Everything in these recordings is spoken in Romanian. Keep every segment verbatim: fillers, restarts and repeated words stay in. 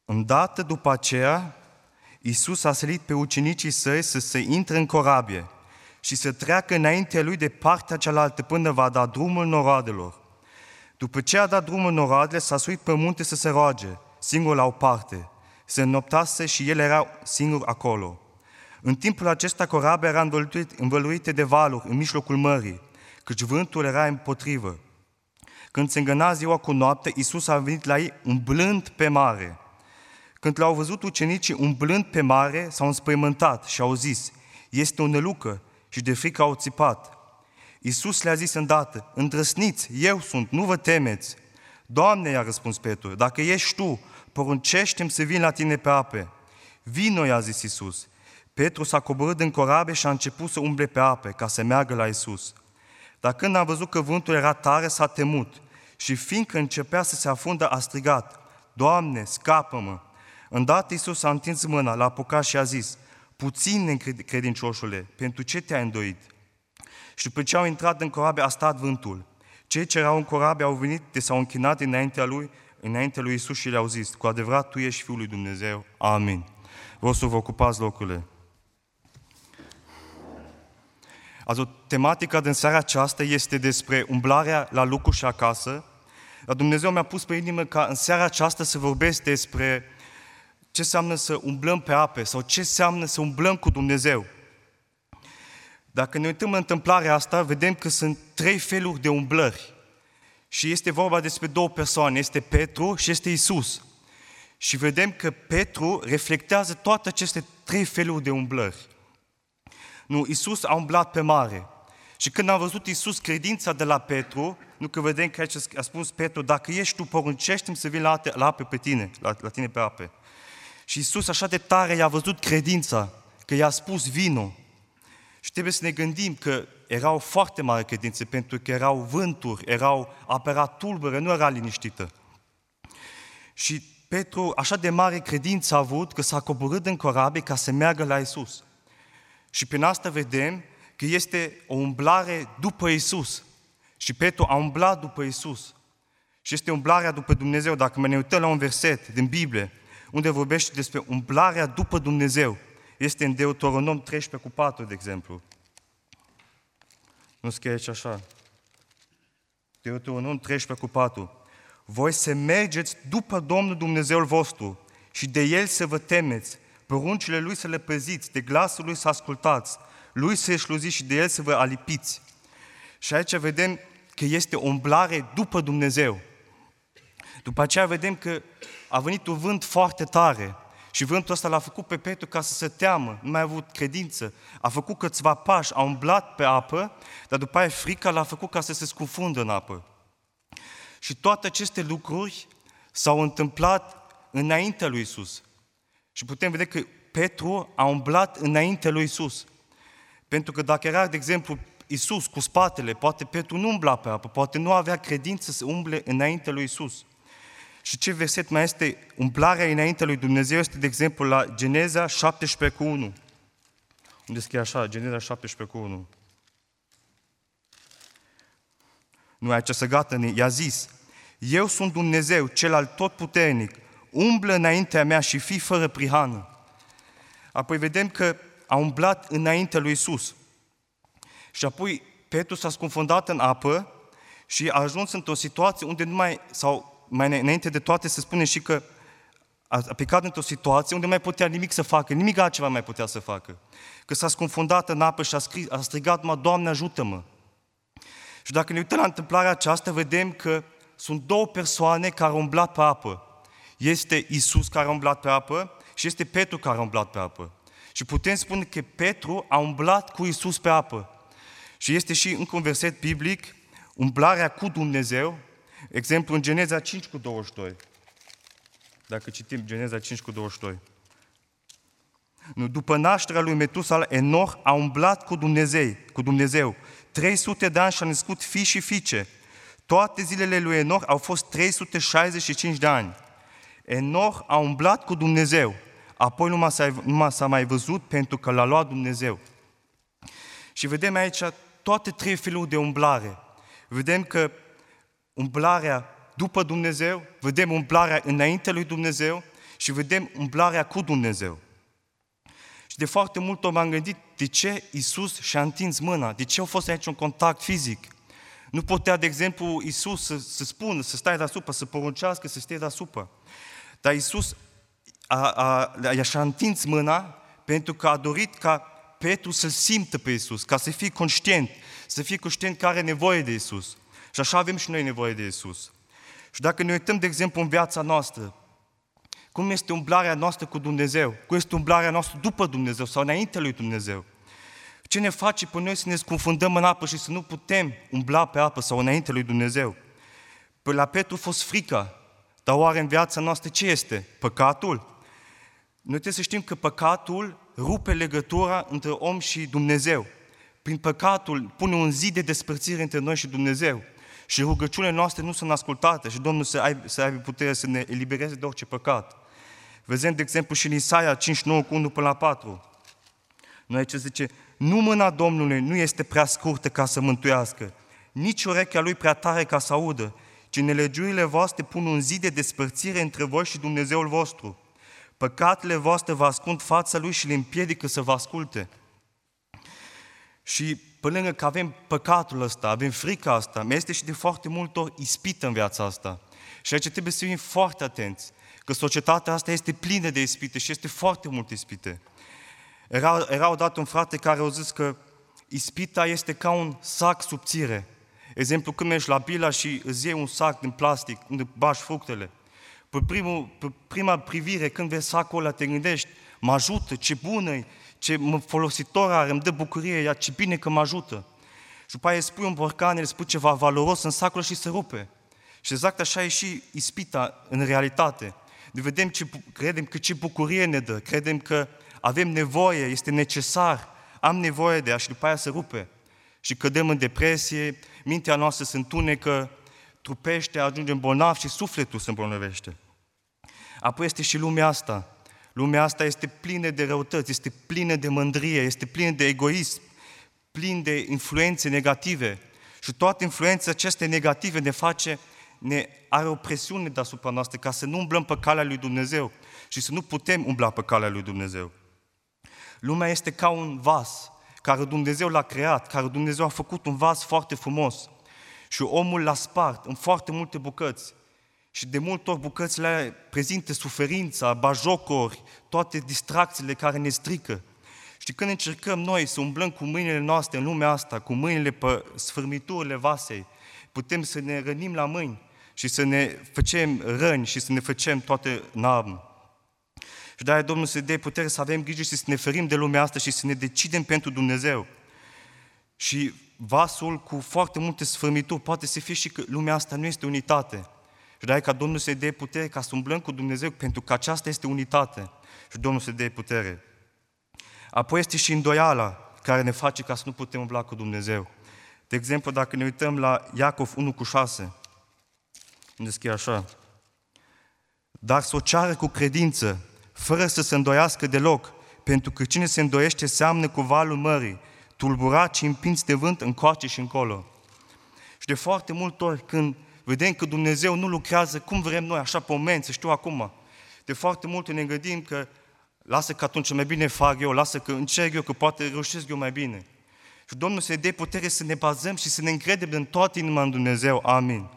Îndată după aceea, Iisus a silit pe ucenicii săi să se intre în corabie și să treacă înaintea lui de partea cealaltă până va da drumul noroadelor. După ce a dat drumul noroadele, s-a suit pe munte să se roage, singur la o parte. Se înnoptase și el era singur acolo. În timpul acesta, corabia era învăluită de valuri în mijlocul mării, căci vântul era împotrivă. Când se îngăna ziua cu noapte, Iisus a venit la ei umblând pe mare. Când l-au văzut ucenicii umblând pe mare, s-au înspăimântat și au zis: este o nălucă, și de frică au țipat. Iisus le-a zis îndată: îndrăsniți, eu sunt, nu vă temeți. Doamne, i-a răspuns Petru, dacă ești tu, poruncește-mi să vin la tine pe ape. Vino, i-a zis Iisus. Petru s-a coborât din corabie și a început să umble pe ape, ca să meargă la Iisus. Dar când a văzut că vântul era tare, s-a temut și fiindcă începea să se afundă, a strigat: Doamne, scapă-mă! Îndată Iisus a întins mâna, l-a apucat și a zis: puțin necredincioșule, pentru ce te-ai îndoit? Și după ce au intrat în corabie, a stat vântul. Cei ce erau în corabie au venit de s-au închinat înaintea lui, înaintea lui Iisus și le-au zis: cu adevărat, tu ești Fiul lui Dumnezeu. Amin. Vreau să vă ocupați locurile. Azi, tematica din seara aceasta este despre umblarea la lucru și acasă. Dar Dumnezeu mi-a pus pe inimă ca în seara aceasta să vorbesc despre ce înseamnă să umblăm pe ape sau ce înseamnă să umblăm cu Dumnezeu. Dacă ne uităm în întâmplarea asta, vedem că sunt trei feluri de umblări. Și este vorba despre două persoane, este Petru și este Iisus. Și vedem că Petru reflectează toate aceste trei feluri de umblări. Nu, Iisus a umblat pe mare. Și când a văzut Iisus credința de la Petru, nu că vedem că aici a spus Petru: dacă ești tu, poruncește-mi să vin la, la ape pe tine, la, la tine pe ape. Și Iisus așa de tare i-a văzut credința, că i-a spus: vino. Și trebuie să ne gândim că era o foarte mare credință, pentru că erau vânturi, erau, apa era tulbure, nu era liniștită. Și Petru așa de mare credință a avut că s-a coborât în corabie ca să meargă la Iisus. Și prin asta vedem că este o umblare după Iisus. Și Petru a umblat după Iisus. Și este umblarea după Dumnezeu. Dacă mă ne uităm la un verset din Biblie, unde vorbește despre umblarea după Dumnezeu, este în Deuteronom treisprezece cu patru, de exemplu. Nu scrie aici așa. Deuteronom treisprezece cu patru. Voi să mergeți după Domnul Dumnezeul vostru și de El să vă temeți, poruncile Lui să le păziți, de glasul Lui să ascultați, Lui să-i slujiți și de El să vă alipiți. Și aici vedem că este o umblare după Dumnezeu. După aceea vedem că a venit un vânt foarte tare și vântul ăsta l-a făcut pe Petru ca să se teamă, nu mai a avut credință. A făcut câțiva pași, a umblat pe apă, dar după aia frica l-a făcut ca să se scufundă în apă. Și toate aceste lucruri s-au întâmplat înaintea lui Iisus. Și putem vedea că Petru a umblat înaintea lui Iisus. Pentru că dacă era, de exemplu, Iisus cu spatele, poate Petru nu umbla pe apă, poate nu avea credință să umble înaintea lui Iisus. Și ce verset mai este? Umblarea înaintea lui Dumnezeu este, de exemplu, la Geneza șaptesprezece cu unu. Unde scrie așa, Geneza șaptesprezece cu unu. Nu, aici să gata, i-a zis: eu sunt Dumnezeu, cel al totputernic, umblă înaintea mea și fii fără prihană. Apoi vedem că a umblat înaintea lui Iisus. Și apoi Petru s-a scufundat în apă și a ajuns într-o situație unde nu mai, sau mai înainte de toate se spune și că a picat într-o situație unde nu mai putea nimic să facă, nimic altceva mai putea să facă. Că s-a scufundat în apă și a, scris, a strigat: mă, Doamne, ajută-mă! Și dacă ne uităm la întâmplarea aceasta, vedem că sunt două persoane care au umblat pe apă. Este Iisus care a umblat pe apă și este Petru care a umblat pe apă. Și putem spune că Petru a umblat cu Iisus pe apă. Și este și încă un verset biblic, umblarea cu Dumnezeu, exemplu în Geneza cinci cu douăzeci și doi. Dacă citim Geneza cinci cu douăzeci și doi. Nu, după nașterea lui Metusala, Enoch a umblat cu Dumnezeu, cu Dumnezeu. trei sute de ani și a născut fii și fiice. Toate zilele lui Enoch au fost trei sute șaizeci și cinci de ani. Enoch a umblat cu Dumnezeu, apoi nu s-a, nu s-a mai văzut pentru că l-a luat Dumnezeu. Și vedem aici toate trei feluri de umblare. Vedem că umblarea după Dumnezeu, vedem umblarea înainte lui Dumnezeu și vedem umblarea cu Dumnezeu. Și de foarte mult ori m-am gândit de ce Iisus și-a întins mâna, de ce a fost aici un contact fizic. Nu putea, de exemplu, Iisus să, să spună, să stai deasupra, să poruncească, să stai deasupra. Dar Iisus a, a, a, și-a întins mâna pentru că a dorit ca Petru să-L simtă pe Iisus, ca să fie conștient, să fie conștient că are nevoie de Iisus. Și așa avem și noi nevoie de Iisus. Și dacă ne uităm, de exemplu, în viața noastră, cum este umblarea noastră cu Dumnezeu, cum este umblarea noastră după Dumnezeu sau înainte lui Dumnezeu, ce ne face pe noi să ne scufundăm în apă și să nu putem umbla pe apă sau înainte lui Dumnezeu? Păi la Petru a fost frica, dar oare în viața noastră ce este? Păcatul? Noi trebuie să știm că păcatul rupe legătura între om și Dumnezeu. Prin păcatul pune un zid de despărțire între noi și Dumnezeu. Și rugăciunile noastre nu sunt ascultate și Domnul să aibă, să aibă putere să ne elibereze de orice păcat. Vedem, de exemplu, și în Isaia cincizeci și nouă, cu unu până la patru. Noi aici zice, nu mâna Domnului nu este prea scurtă ca să mântuiască, nici urechea Lui prea tare ca să audă, ci nelegiurile voastre pun un zid de despărțire între voi și Dumnezeul vostru. Păcatele voastre vă ascund fața Lui și le împiedică să vă asculte. Și pe lângă că avem păcatul ăsta, avem frica asta, mai este și de foarte multe ori ispită în viața asta. Și aici trebuie să fim foarte atenți, că societatea asta este plină de ispite și este foarte multe ispite. Era, era odată un frate care a zis că ispita este ca un sac subțire. Exemplu, când mergi la Bila și îți iei un sac din plastic, unde bagi fructele. Pe, primul, pe prima privire, când vezi sacul ăla, te gândești, mă ajută, ce bună e, ce folositor are, îmi dă bucurie, ia, ce bine că mă ajută. Și după aia îi spui un borcan, îi spui ceva valoros în sacul și se rupe. Și exact așa e și ispita în realitate. Ne vedem ce, credem că ce bucurie ne dă, credem că avem nevoie, este necesar, am nevoie de ea și după aia se rupe. Și cădem în depresie, mintea noastră se întunecă, trupește, ajungem bolnavi și sufletul se îmbolnăvește. Apoi este și lumea asta. Lumea asta este plină de răutăți, este plină de mândrie, este plină de egoism, plină de influențe negative. Și toate influențele acestea negative ne face, ne are o presiune deasupra noastră ca să nu umblăm pe calea lui Dumnezeu și să nu putem umbla pe calea lui Dumnezeu. Lumea este ca un vas care Dumnezeu l-a creat, care Dumnezeu a făcut un vas foarte frumos și omul l-a spart în foarte multe bucăți. Și de multe ori bucățile alea prezintă suferința, bajocori, toate distracțiile care ne strică. Și când încercăm noi să umblăm cu mâinile noastre în lumea asta, cu mâinile pe sfârmiturile vasei, putem să ne rănim la mâini și să ne facem răni și să ne facem toate narm. Și de-aia Domnul să dea putere să avem grijă și să ne ferim de lumea asta și să ne decidem pentru Dumnezeu. Și vasul cu foarte multe sfârmituri poate să fie și că lumea asta nu este unitate. Și de-aia ca Domnul să dea putere ca să umblăm cu Dumnezeu, pentru că aceasta este unitate. Și Domnul să dea putere. Apoi este și îndoiala care ne face ca să nu putem umbla cu Dumnezeu. De exemplu, dacă ne uităm la Iacov unu cu șase, unde scrie așa: dar să o ceară cu credință, fără să se îndoiască deloc, pentru că cine se îndoiește seamănă cu valul mării, tulburat și împins de vânt încoace și încolo. Și de foarte multe ori când vedem că Dumnezeu nu lucrează cum vrem noi, așa pe moment, să știu acum, de foarte multe ne gândim că lasă că atunci mai bine fac eu, lasă că încerc eu, că poate reușesc eu mai bine. Și Domnul să ne dea putere să ne bazăm și să ne încredem în toată inima în Dumnezeu. Amin.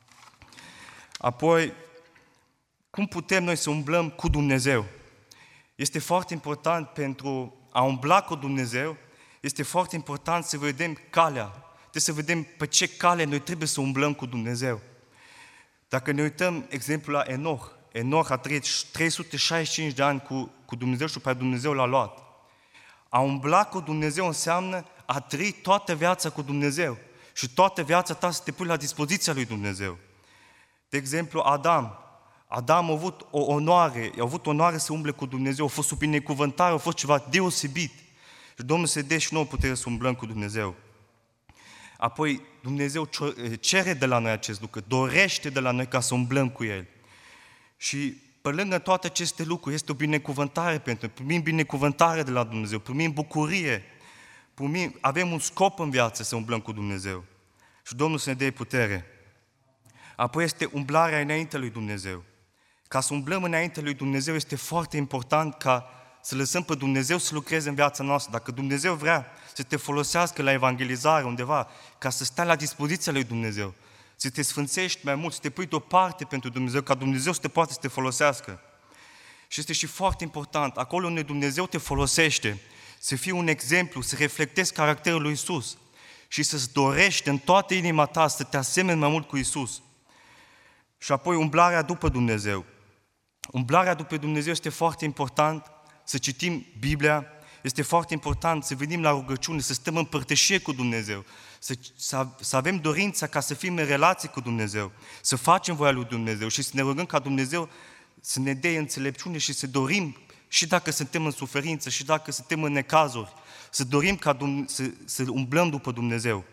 Apoi, cum putem noi să umblăm cu Dumnezeu? Este foarte important pentru a umbla cu Dumnezeu, este foarte important să vedem calea, trebuie să vedem pe ce cale noi trebuie să umblăm cu Dumnezeu. Dacă ne uităm, exemplu, la Enoch, Enoch a trăit trei sute șaizeci și cinci de ani cu, cu Dumnezeu și pe Dumnezeu l-a luat. A umbla cu Dumnezeu înseamnă a trăi toată viața cu Dumnezeu și toată viața ta să te pui la dispoziția lui Dumnezeu. De exemplu, Adam. Adam a avut o onoare, a avut onoare să umble cu Dumnezeu, a fost sub binecuvântare, a fost ceva deosebit. Și Domnul să dea și nouă putere să umblăm cu Dumnezeu. Apoi Dumnezeu cere de la noi acest lucru, dorește de la noi ca să umblăm cu El. Și pe lângă toate aceste lucruri este o binecuvântare pentru noi, primim binecuvântare de la Dumnezeu, primim bucurie, primim, avem un scop în viață să umblăm cu Dumnezeu. Și Domnul să ne dea putere. Apoi este umblarea înaintea lui Dumnezeu. Ca să umblăm înaintea lui Dumnezeu este foarte important ca să lăsăm pe Dumnezeu să lucreze în viața noastră. Dacă Dumnezeu vrea să te folosească la evangelizare undeva, ca să stai la dispoziția lui Dumnezeu, să te sfânțești mai mult, să te pui deoparte pentru Dumnezeu, ca Dumnezeu să te poată să te folosească. Și este și foarte important, acolo unde Dumnezeu te folosește, să fii un exemplu, să reflectezi caracterul lui Iisus și să-ți dorești în toată inima ta să te asemeni mai mult cu Iisus. Și apoi umblarea după Dumnezeu. Umblarea după Dumnezeu este foarte important, să citim Biblia, este foarte important să venim la rugăciune, să stăm în părtășie cu Dumnezeu, să, să, să avem dorința ca să fim în relație cu Dumnezeu, să facem voia lui Dumnezeu și să ne rugăm ca Dumnezeu să ne dea înțelepciune și să dorim, și dacă suntem în suferință, și dacă suntem în necazuri, să dorim ca să, să umblăm după Dumnezeu.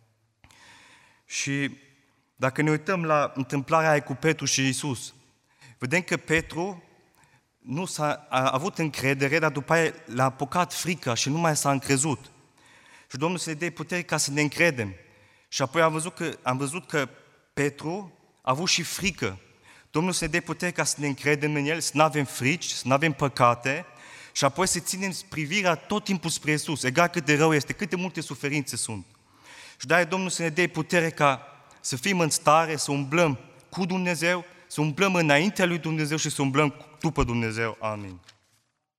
Și dacă ne uităm la întâmplarea aia cu Petru și Iisus, vedem că Petru nu s-a a avut încredere, dar după aia l-a apucat frica și nu mai s-a încrezut. Și Domnul să ne dea putere ca să ne încredem. Și apoi am văzut că, am văzut că Petru a avut și frică. Domnul să ne dea putere ca să ne încredem în El, să nu avem frici, să nu avem păcate și apoi să ținem privirea tot timpul spre Iisus, egal cât de rău este, cât de multe suferințe sunt. Și de-aia Domnul să ne dea putere ca să fim în stare, să umblăm cu Dumnezeu, să umblăm înaintea lui Dumnezeu și să umblăm după Dumnezeu. Amin.